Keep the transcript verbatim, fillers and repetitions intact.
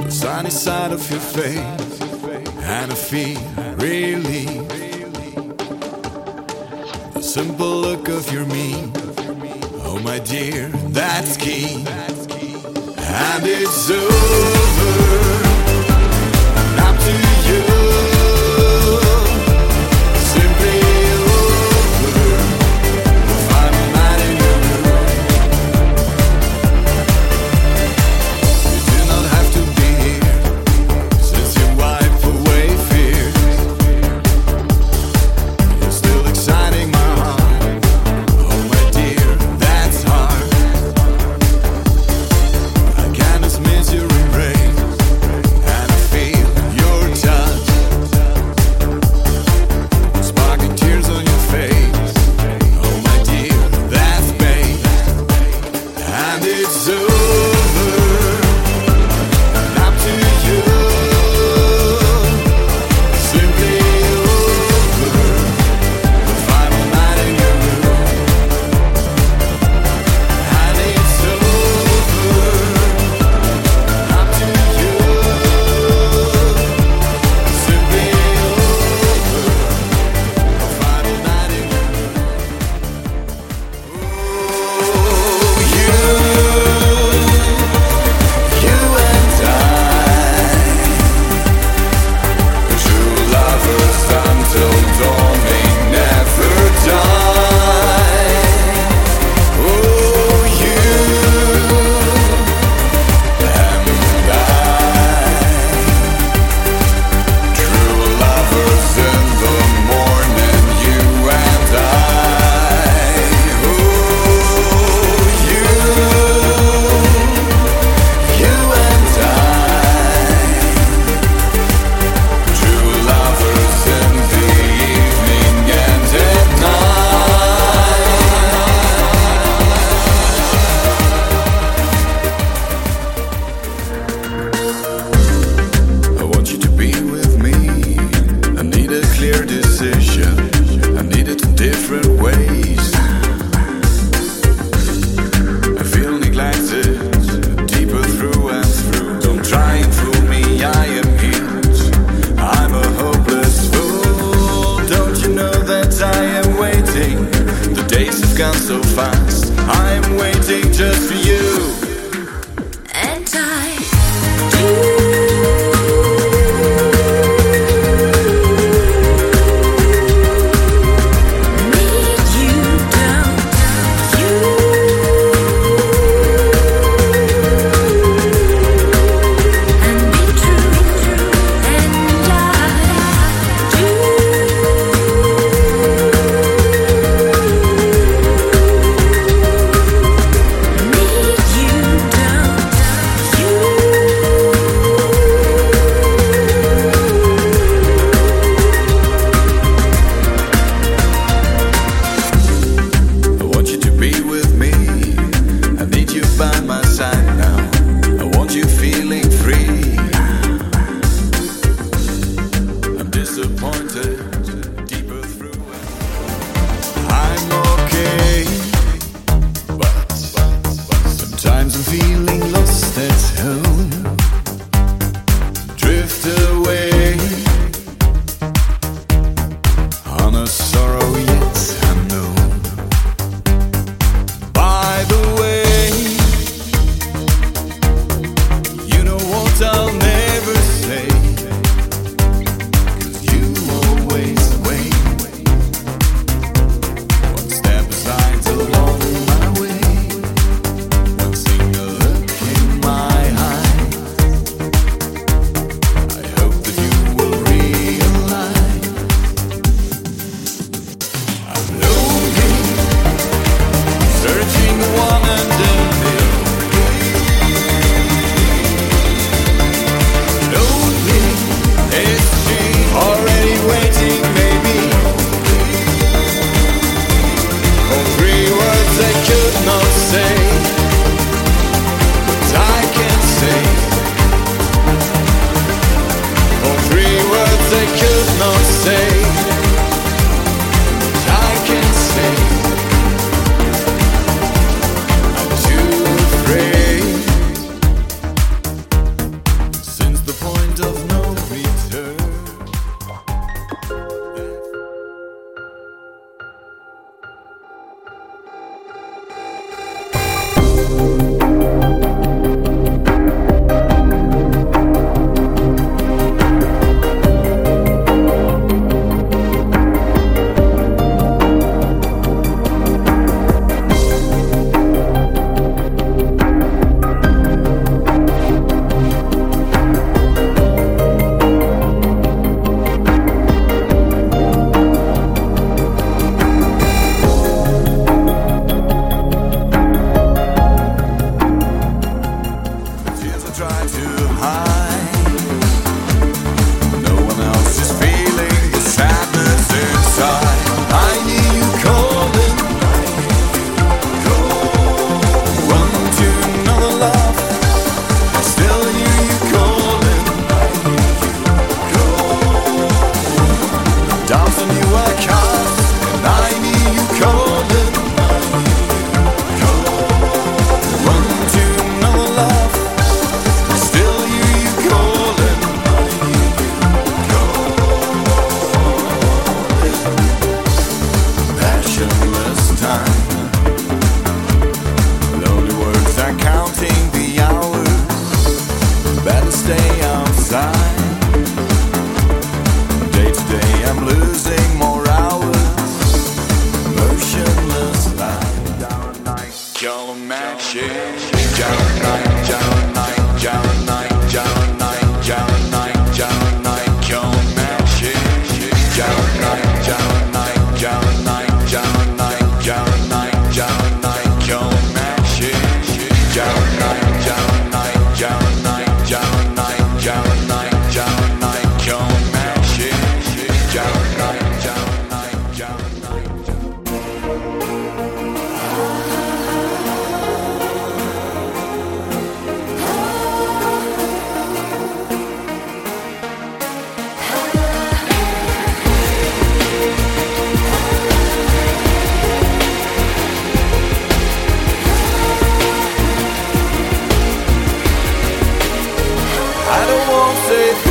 the sunny side of your face, and I feel relief. The simple look of your me, oh my dear, that's key. And it's over, and up to you. Simply over, we'll find a man in your room. You do not have to be here, since you wipe away fears. You're still exciting my heart, oh my dear, that's hard. I can't dismiss your embrace. try to hide. No one else is feeling the sadness inside. I hear you calling, run to another love. I still hear you calling, doubts on you are cast, and I hear you calling, run to another love. I still hear you calling, passionless time. Lonely words are counting the hours. Better stay outside. Day to day I'm losing more hours. Motionless life. Down night, yellow magic. Down night, down night, down night, down night, down night, down night, yellow magic. Down night, down night, down night, down night, down night, down night, yellow magic. Down night, down night, down night, down night, down night, down night, yellow magic. Down night, down night, down night, down. I don't want to say